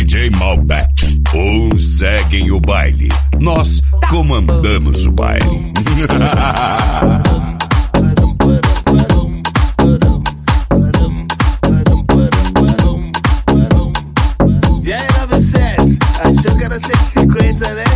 DJ Malbec. Uns seguem o baile, nós comandamos o baile. E aí, 97, achou que era 150, né?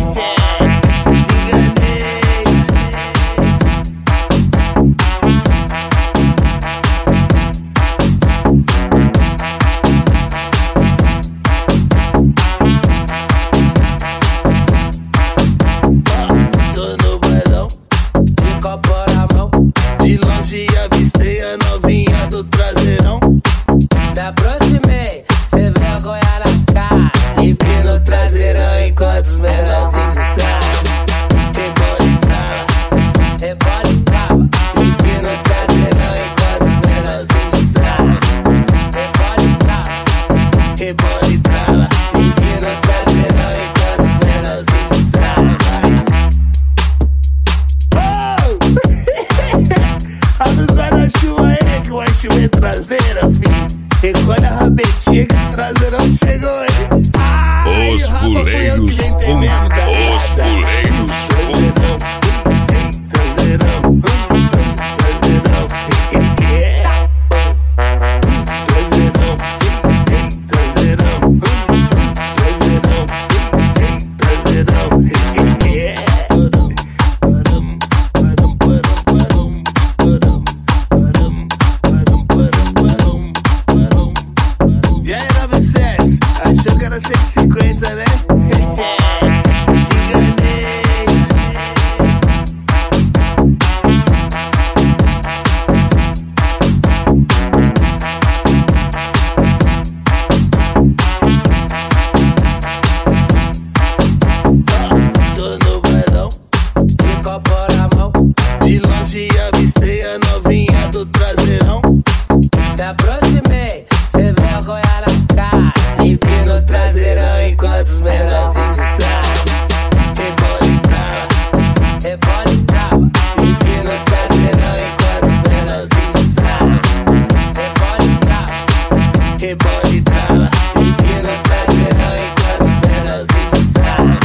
Recolhe a rabetinha que esse traseirão chegou, hein? Ai, os fuleiros, os fuleiros, achou que era 150, né? Tô no bailão, de copo na mão. De longe avistei a novinha do traseirão. Me aproximei, cê vergonha na cara. Empina o traseirão enquanto os menorzinhos saem. Rebole trava, rebole trava. Empina o traseirão enquanto os menorzinhos saem. Rebole trava, rebole trava. Empina o traseirão enquanto os menorzinhos saem.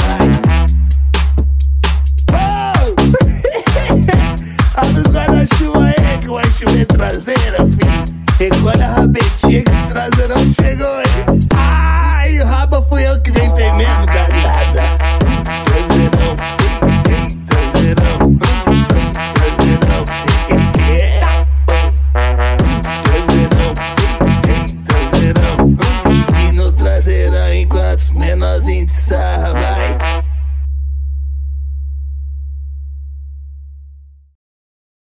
Abre os guarda-chuva aí que vai chover traseira, filho. Recolhe a rabetinha que esse traseirão chegou, hein? Ai, o rabo fui eu que inventei mesmo, danada. Traseirão, traseirão, traseirão, traseirão, traseirão. E no traseirão enquanto os menorzinhos de sarra.